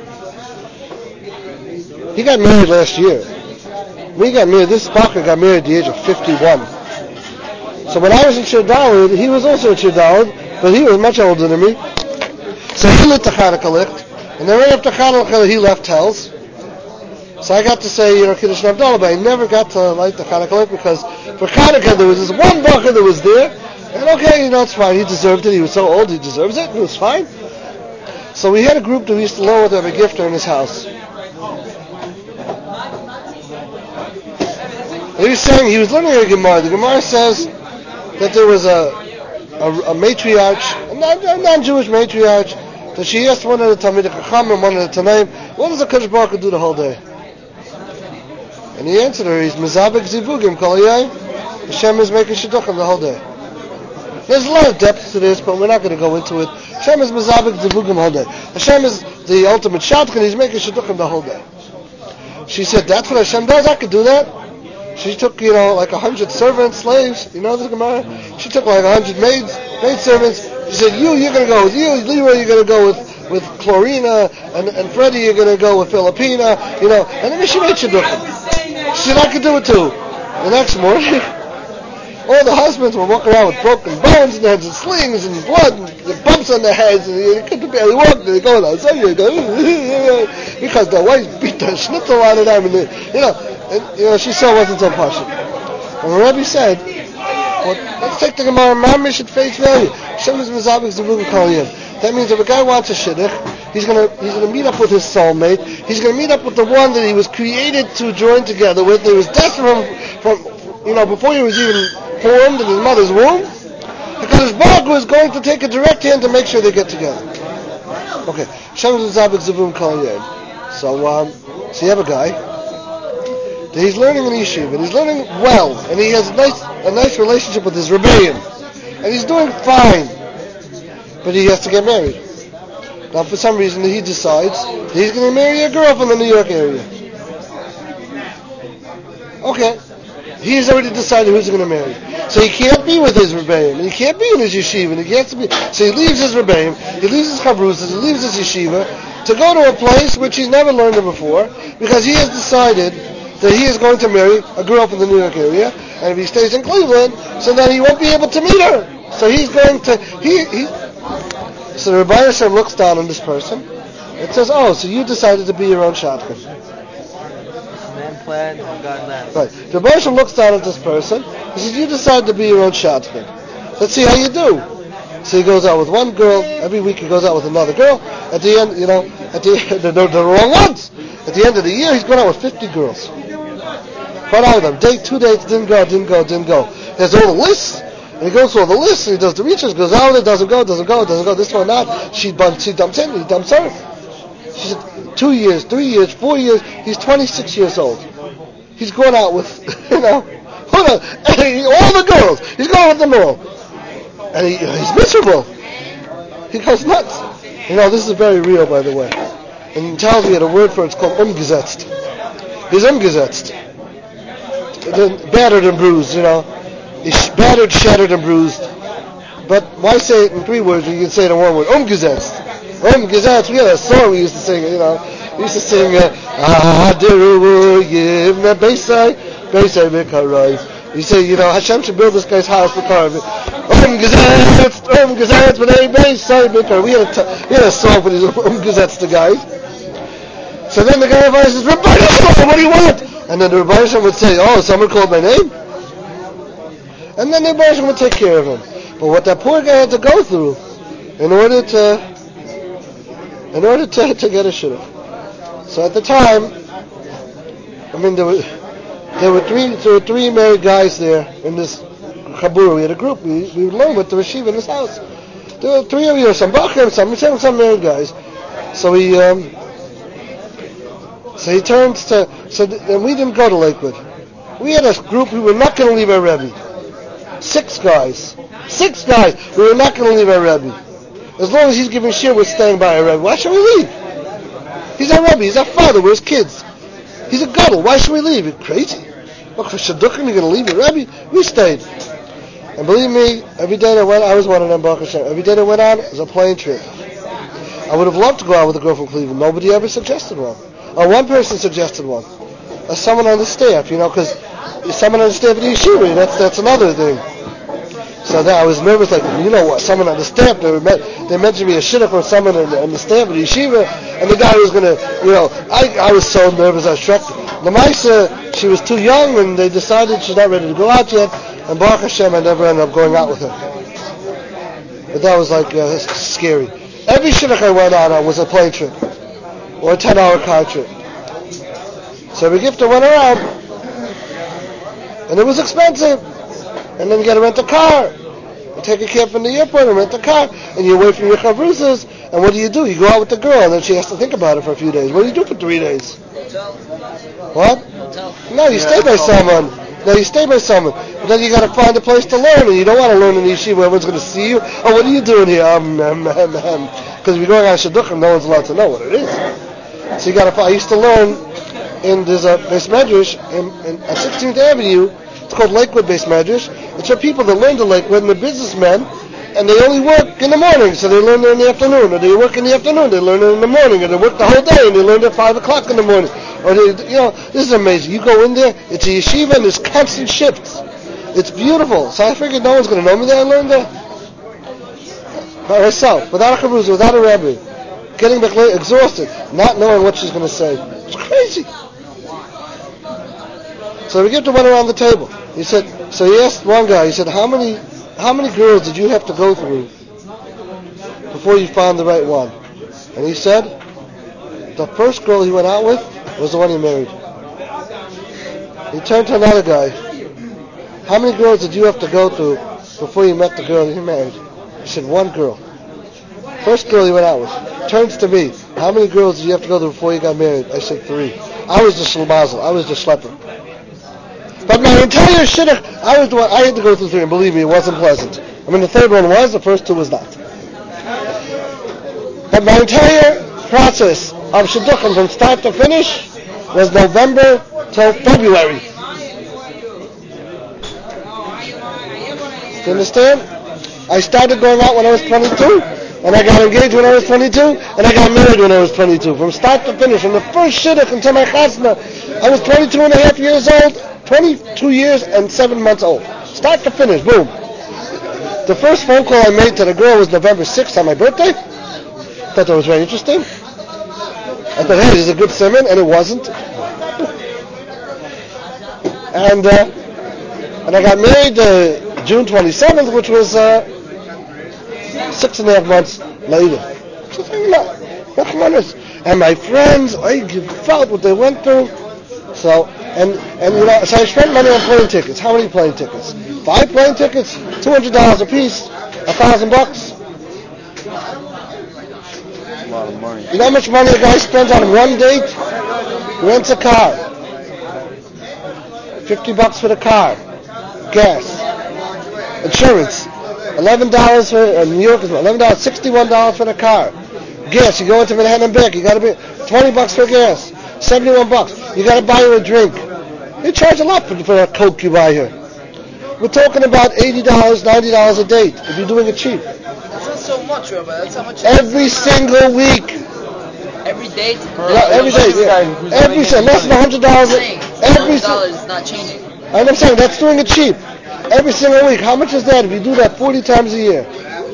S1: He got married last year. This Bacher got married at the age of 51. So when I was in Shir Daled, he was also in Shir Daled, but he was much older than me. So he lit the Hanukkah licht, and then right after Hanukkah he left Telz. So I got to say, Kiddush and Havdalah, but I never got to light the Hanukkah licht because for Hanukkah there was this one Bacher that was there. And okay, it's fine. He deserved it. He was so old, he deserves it. It was fine. So we had a group that we used to learn with every gifter in his house. He was saying, he was learning a Gemara. The Gemara says that there was a matriarch, a non-Jewish matriarch, that she asked one of the Talmidei Chacham and one of the Tanaim, what does the Kadosh Baruch Hu do the whole day? And he answered her, he's Mezabek Zivugim Kol Hayom. Hashem is making Shidduchim the whole day. There's a lot of depth to this, but we're not going to go into it. Hashem is Mezabek Zivugim the whole day. Hashem is the ultimate Shadchan, he's making Shidduchim the whole day. She said, that's what Hashem does, I could do that. She took, like 100 servants, slaves, the Gemara? She took like 100 maid servants. She said, you're going to go with you, Leroy, you're going to go with Chlorina, and Freddie, you're going to go with Filipina, and then she made Shidduchim. She said, I could do it too. The next morning, all the husbands were walking around with broken bones and heads and slings and blood and bumps on their heads, and they couldn't barely walk. They go outside, because the wife beat the schnitzel out of them, and she still wasn't so partial. And the Rebbe said, let's take the Gemara Mamish at face value. Hashem is Mezabek Zivugim Kol Hayom. That means if a guy wants a shidduch, he's gonna meet up with his soulmate. He's gonna meet up with the one that he was created to join together with. That was destined from before he was even formed in his mother's womb. Because his Baruch Hu is going to take a direct hand to make sure they get together. Okay, Hashem is Mezabek Zivugim Kol Hayom. So you have a guy that he's learning in yeshiva, and he's learning well, and he has a nice relationship with his rebbeim, and he's doing fine, but he has to get married. Now, for some reason, he decides that he's going to marry a girl from the New York area. Okay, he's already decided who he's going to marry, so he can't be with his rebbeim, and he can't be in his yeshiva, and he can't be. So he leaves his rebbeim, he leaves his chavrusas, he leaves his yeshiva to go to a place which he's never learned of before, because he has decided that he is going to marry a girl from the New York area, and if he stays in Cleveland, so then he won't be able to meet her. So he's going to, so the Rebbe Hashem looks down on this person, and says, oh, so you decided to be your own shotgun.
S3: Man planned, God laughed.
S1: Right. The Rebbe Hashem looks down at this person, he says, you decided to be your own shotgun. Let's see how you do. So he goes out with one girl, every week he goes out with another girl, at the end, they're the wrong ones. At the end of the year, he's going out with 50 girls. But all of them, 2 dates, didn't go. There's all the lists, And he goes through all the lists, and he does the research, goes out, it doesn't go, this one not. She dumps in, he dumps her. She said, 2 years, 3 years, 4 years, he's 26 years old. He's going out with, all the girls. He's going with them all. And he's miserable. He goes nuts. This is very real, by the way. And he tells me the word for it's called umgesetzt. He's umgesetzt. Battered and bruised, He's battered, shattered, and bruised. But why say it in 3 words when you can say it in 1 word? Umgesetzt. Umgesetzt. We had a song we used to sing, We used to sing, you say, Hashem should build this guy's house for Karv. Umgesetzt, we had a song for these umgesetzt the guys. So then the guy says, Rabbi Shalom, what do you want? And then the Rabbi Shalom would say, someone called my name? And then the Rabbi Shalom would take care of him. But what that poor guy had to go through in order to get a shidduch. So at the time, there were 3 married guys there in this chabura. We had a group. We would learn with the Rashiva in this house. There were 3 of you, some bachim, some married guys. So he turns to. And we didn't go to Lakewood. We had a group who were not going to leave our Rebbe. 6 guys. 6 guys. We were not going to leave our Rebbe. As long as he's giving shir, we're staying by our Rebbe. Why should we leave? He's our Rebbe. He's our father. We're his kids. He's a gadol. Why should we leave? You're crazy. Look, for shidduchim, you're going to leave your Rebbe? We stayed. And believe me, every day that went, I was one of them, Baruch Hashem. Every day that went on, it was a plane trip. I would have loved to go out with a girl from Cleveland. Nobody ever suggested one. Or one person suggested one. Or someone on the staff, because someone on the staff of the yeshiva, that's another thing. So then I was nervous, someone on the staff, they mentioned me a shidduch from someone on the staff of the yeshiva, and the guy was going to, I was so nervous, I was shocked. The Maisa, she was too young, and they decided she's not ready to go out yet, and Baruch Hashem, I never ended up going out with her. But that was scary. Every shidduch I went on was a plane trip, or a 10-hour car trip. So we gifted went around, and it was expensive. And then you got to rent a car. You take a cab from the airport and rent a car, and you're away from your chavrusas. And what do? You go out with the girl, and then she has to think about it for a few days. What do you do for 3 days?
S5: Hotel.
S1: What?
S5: Hotel.
S1: No, you stay by someone. But then you got to find a place to learn, and you don't want to learn in the yeshiva where everyone's going to see you. Oh, what are you doing here? Because if you're going on shidduchim, no one's allowed to know what it is. So you got to. I used to learn there's a Beis Medrash in 16th Avenue. It's called Lakewood Beis Medrash. It's for people that learn to Lakewood and they're businessmen, and they only work in the morning, so they learn it in the afternoon. Or they work in the afternoon, they learn it in the morning. Or they work the whole day and they learn it at 5 o'clock in the morning. Or this is amazing. You go in there, it's a yeshiva and there's constant shifts. It's beautiful. So I figured no one's going to know me there. I learned there by herself, without a chavruza, without a rabbi, getting back late, exhausted, not knowing what she's going to say. It's crazy. So we get to one around the table. He said, so he asked one guy, he said, how many girls did you have to go through before you found the right one? And he said, the first girl he went out with was the one he married. He turned to another guy, how many girls did you have to go through before you met the girl that you married? He said, 1 girl. First girl he went out with. Turns to me, how many girls did you have to go through before you got married? I said 3. I was the shlemazel, I was the schlepper. But my entire shidduch, I had to go through 3, and believe me, it wasn't pleasant. The 3rd one was, the first 2 was not. But my entire process of shidduchim from start to finish was November till February. Do you understand? I started going out when I was 22, and I got engaged when I was 22, and I got married when I was 22. From start to finish, from the first shidduch until my chasna, I was 22 and a half years old, 22 years and 7 months old. Start to finish, boom. The first phone call I made to the girl was November 6th on my birthday. Thought that was very interesting. I thought, hey, this is a good sermon, and it wasn't. And I got married June 27th, which was 6.5 months later. And my friends, I felt what they went through. So And so I spent money on plane tickets. How many plane tickets? 5 plane tickets, $200 a piece, $1,000.
S2: A lot of money.
S1: You know how much money a guy spends on one date? Rents a car. $50 for the car. Gas. Insurance. $11 for New York is $11, $61 for the car. Gas. You go into Manhattan and back. You got to be $20 for gas. $71. You got to buy her a drink. They charge a lot for a Coke you buy here. We're talking about $80, $90 a date if you're doing it cheap.
S5: That's not so much, Rabbi. That's how much.
S1: Every single week.
S5: Every date.
S1: Every day. Every single less than $100. Every
S5: $100 is not changing.
S1: And I'm saying that's doing it cheap. Every single week. How much is that if you do that 40 times a year?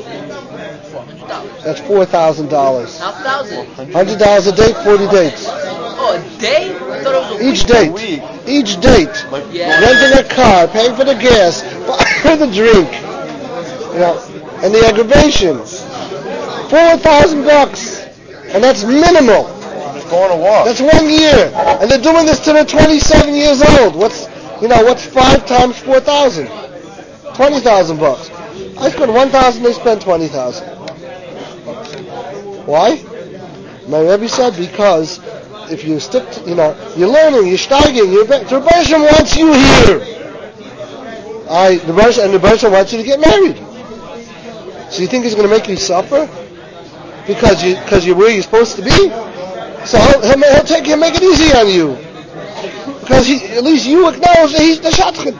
S5: $400.
S1: That's $4,000.
S5: Not $1,000.
S1: $100 a date, 40 dates.
S5: Oh, a day? I thought it was a
S1: Each
S5: week.
S1: date.
S2: week.
S1: Each date.
S5: Yeah.
S1: Renting a car, paying for the gas, for the drink. You know, and the aggravation. $4,000. And that's minimal.
S2: Just going to walk.
S1: That's 1 year. And they're doing this till they're 27 years old. What's 5 times 4,000? $20,000. I spend 1,000, they spend 20,000. Why? My Rebbe said because if you stick to, you're learning, you're steiging, the Rebbe wants you here. The Rebbe wants you to get married. So you think he's going to make you suffer? Because you're where you're supposed to be? So he'll make it easy on you. Because at least you acknowledge that he's the shadchan.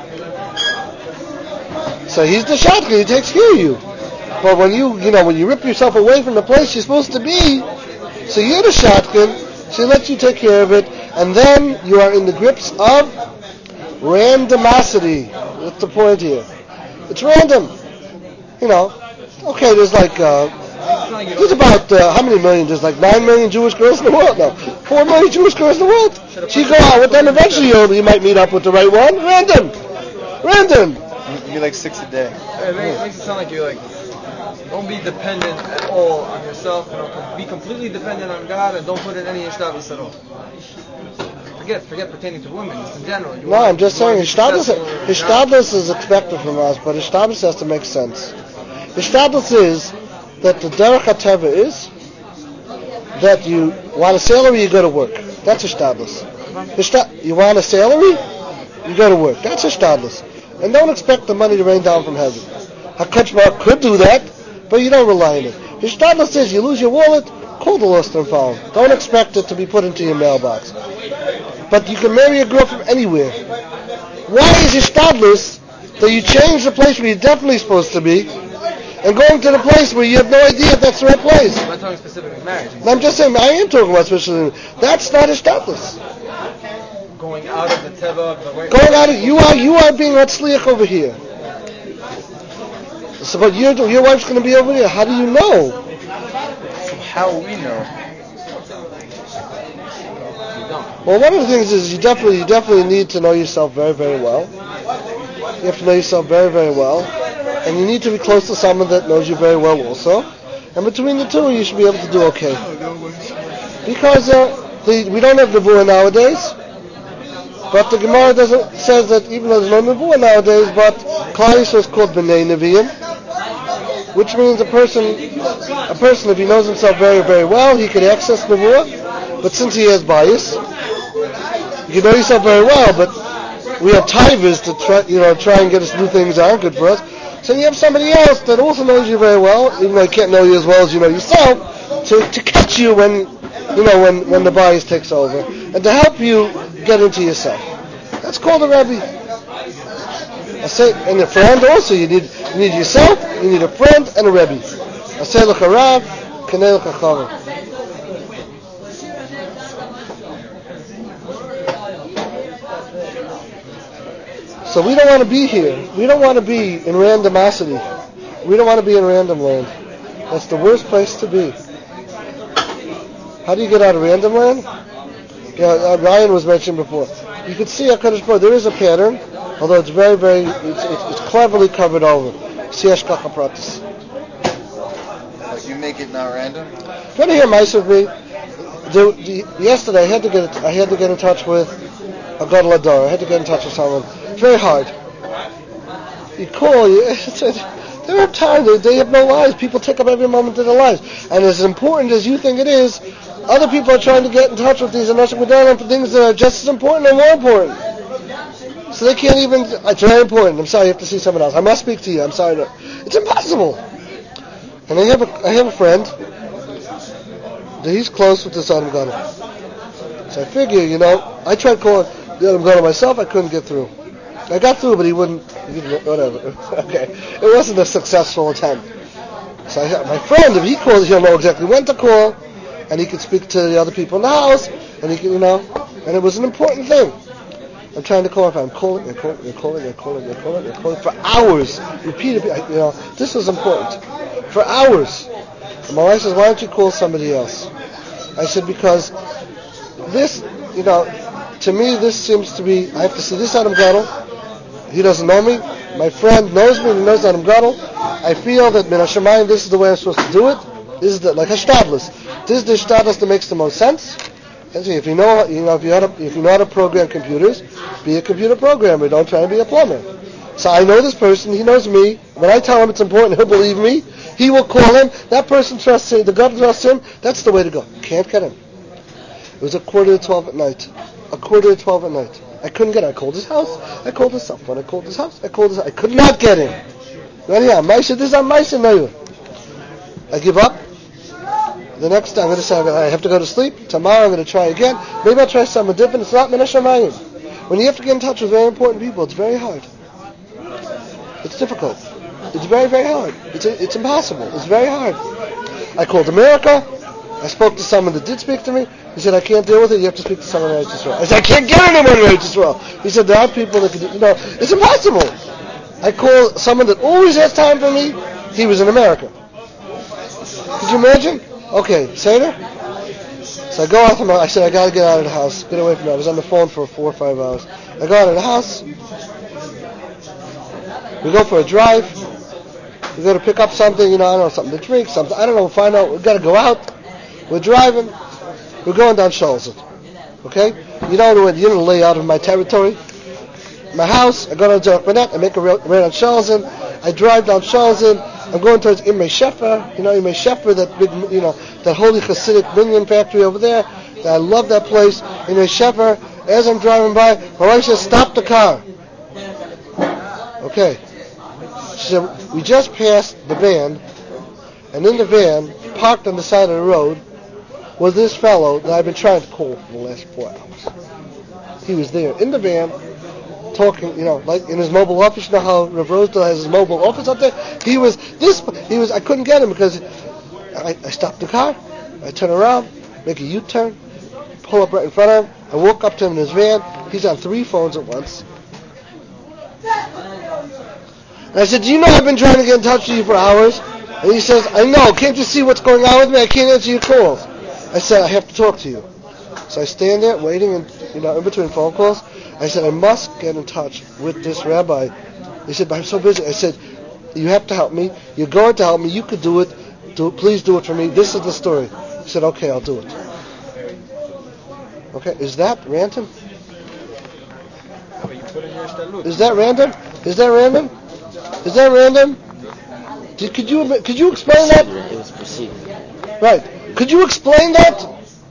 S1: So he's the shadchan, he takes care of you. But when you rip yourself away from the place you're supposed to be, so you're the shadchan, so he lets you take care of it, and then you are in the grips of randomosity. That's the point here. It's random. Okay, there's there's about, how many million? There's 9 million Jewish girls in the world? No, 4 million Jewish girls in the world. So you go out with them, eventually you might meet up with the right one. Random.
S2: You get 6 a day.
S3: It makes it sound like you're don't be dependent at all on yourself. Be completely dependent on God and don't put in any ishtadlus at all. Forget pertaining to women, just in general.
S1: I'm just saying, ishtadlus is expected from us, but ishtadlus has to make sense. Ishtadlus is that the derech hateva is that you want a salary, you go to work. That's ishtadlus. You want a salary, you go to work. That's ishtadlus. And don't expect the money to rain down from heaven. HaKadosh Baruch Hu could do that, but you don't rely on it. Ishtadlus is you lose your wallet, call the lost and found. Don't expect it to be put into your mailbox. But you can marry a girl from anywhere. Why is ishtadlus that you change the place where you're definitely supposed to be and going to the place where you have no idea if that's the right place?
S3: I'm not talking specifically marriage.
S1: I'm just saying, I am talking about specifically. That's not ishtadlus.
S3: Going out of the teva of the way.
S1: Going out of you are being matzliach over here. So, but your wife's going to be over here. How do you know?
S2: So how will we know?
S1: Well, one of the things is you definitely need to know yourself very, very well. You have to know yourself very, very well, and you need to be close to someone that knows you very well also. And between the two, you should be able to do okay. Because we don't have nevuah nowadays, but the Gemara says that even though there's no nevuah nowadays, but Klal Yisrael is called b'nei neviim, which means a person, if he knows himself very, very well, he can access nevuah. But since he has bias, you know yourself very well, but we have tivers to try and get us to do things that aren't good for us. So you have somebody else that also knows you very well, even though he can't know you as well as you know yourself, to catch you when the bias takes over, and to help you get into yourself. That's called a Rebbe. I say, and a friend also. You need yourself, you need a friend, and a Rebbe. I say l'cha Rav, kanei l'cha chaver. So we don't want to be here. We don't want to be in randomosity. We don't want to be in random land. That's the worst place to be. How do you get out of random land? Ryan was mentioned before. You could see HaKadosh Baruch Hu, there is a pattern, although it's very, very, it's cleverly covered over. See Hashgacha Pratis.
S2: You make it not random?
S1: You want to hear mice with me? Yesterday I had to get in touch with a Gadol Adar. I had to get in touch with someone. It's very hard. You call, there are times they have no lives. People take up every moment of their lives. And as important as you think it is, other people are trying to get in touch with these Anashim Gedolim for things that are just as important or more important. So they can't even, it's very important. I'm sorry, you have to see someone else. I must speak to you. I'm sorry. No. It's impossible. And I have a friend that he's close with this Adam Gadol. So I figure, I tried calling the Adam Gadol myself. I couldn't get through. I got through, but he wouldn't, whatever. Okay. It wasn't a successful attempt. So my friend, if he calls, he'll know exactly when to call, and he could speak to the other people in the house, and he can, and it was an important thing. I'm trying to call. If I'm calling for hours, repeatedly. This is important. For hours. And my wife says, "Why don't you call somebody else?" I said, "Because this, to me, this seems to be. I have to see this Adam Gadol. He doesn't know me. My friend knows me. He knows Adam Gadol. I feel that Min HaShamayim, this is the way I'm supposed to do it. This is like a shtadlus. This is the shtadlus that makes the most sense." And see, if you know how to program computers, be a computer programmer. Don't try to be a plumber. So I know this person. He knows me. When I tell him it's important, he'll believe me. He will call him. That person trusts him. The God trusts him. That's the way to go. Can't get him. It was 11:45 at night. 11:45 at night. I couldn't get him. I called his house. I called his cell phone. I called his house. I could not get him. Anyhow, this is Maisha Nayu. I give up. The next day I'm going to say I have to go to sleep. Tomorrow I'm going to try again. Maybe I'll try something different. It's not Min HaShamayim. When you have to get in touch with very important people, it's very hard. It's difficult. It's very, very hard. It's impossible. It's very hard. I called America. I spoke to someone that did speak to me. He said, I can't deal with it. You have to speak to someone in Eretz Yisrael. I said, I can't get anyone in Eretz Yisrael. He said, there are people that can do, it's impossible. I call someone that always has time for me. He was in America. Could you imagine? Okay, Seder. So I go out I said, I got to get out of the house. Get away from it. I was on the phone for 4 or 5 hours. I go out of the house. We go for a drive. We go to pick up something, I don't know, something to drink, something, I don't know, find out. We've got to go out. We're driving. We're going down Sholzit. Okay? You don't lay out of my territory. My house, I go down to Jokmanet, I make a right on Sholzit. I drive down Sholzit. I'm going towards Imrei Shefer. Imrei Shefer, that big, that holy Hasidic minion factory over there. I love that place. Imrei Shefer. As I'm driving by, my wife says, stop the car. Okay. She said, we just passed the van, and in the van, parked on the side of the road, was this fellow that I've been trying to call for the last 4 hours. He was there in the van, talking, like in his mobile office. You know how Rav Rosedale has his mobile office up there? I couldn't get him because I stopped the car, I turn around, make a U-turn, pull up right in front of him, I walk up to him in his van, he's on 3 phones at once. And I said, do you know I've been trying to get in touch with you for hours? And he says, I know, can't you see what's going on with me? I can't answer your calls. I said, I have to talk to you. So I stand there waiting, in between phone calls. I said, I must get in touch with this rabbi. He said, but I'm so busy. I said, you have to help me. You're going to help me. You could do it. Please do it for me. This is the story. He said, okay, I'll do it. Okay, is that random? Is that random? Is that random? Is that random? Could you explain that?
S4: It was perceived.
S1: Right. Could you explain that?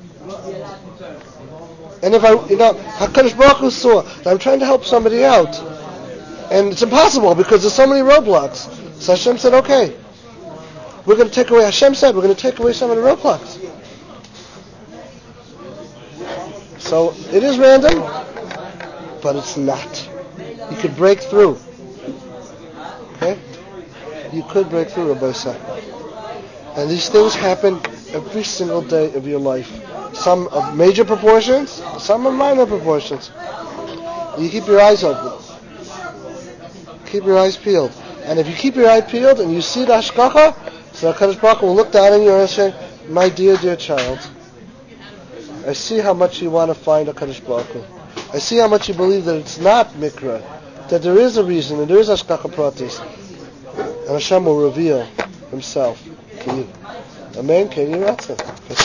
S1: And if HaKadosh Baruch Hu saw that I'm trying to help somebody out, and it's impossible because there's so many roadblocks. So Hashem said, okay, we're going to take away some of the roadblocks. So it is random, but it's not. You could break through. Okay? You could break through, Rabbi Sa. And these things happen every single day of your life. Some of major proportions, some of minor proportions. You keep your eyes open. Keep your eyes peeled. And if you keep your eye peeled and you see the hashgacha, so HaKadosh Baruch Hu will look down on you and say, my dear child, I see how much you want to find HaKadosh Baruch Hu. I see how much you believe that it's not mikra, that there is a reason, and there is hashgacha pratis. And Hashem will reveal Himself to you. Amen. Can you answer?